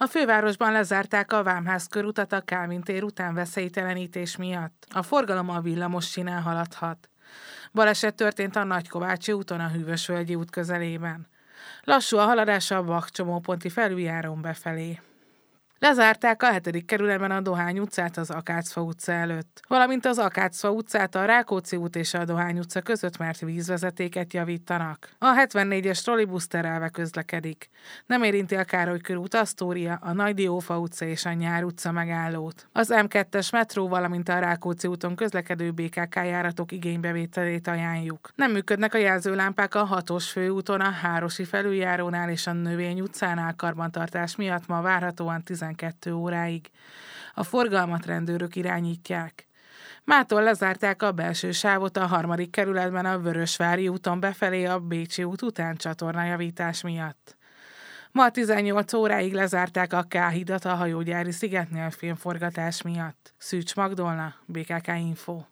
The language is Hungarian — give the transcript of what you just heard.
A fővárosban lezárták a Vámház körutat a Kálvin tér után veszélytelenítés miatt. A forgalom a villamos sínen haladhat. Baleset történt a Nagykovácsi úton a Hűvösvölgyi út közelében. Lassú a haladás a Vakcsomóponti felüljárón befelé. Lezárták a 7. kerületben a Dohány utcát az Akácfa utca előtt, valamint az Akácfa utcát a Rákóczi út és a Dohány utca között, mert vízvezetéket javítanak. A 74-es trollibusz terelve közlekedik. Nem érinti a Károly körút, Asztória, a Nagy Diófa utca és a Nyár utca megállót. Az M2-es metró, valamint a Rákóczi úton közlekedő BKK járatok igénybevételét ajánljuk. Nem működnek a jelzőlámpák a 6-os főúton, a Hárosi felüljárónál és a Növény utcánál karbantartás miatt ma várhatóan 12 óráig. A forgalmat rendőrök irányítják. Mától lezárták a belső sávot a 3. kerületben a Vörösvári úton befelé a Bécsi út után csatornajavítás miatt. Ma 18 óráig lezárták a K-hidat a hajógyári szigetnél filmforgatás miatt. Szűcs Magdolna, BKK Info.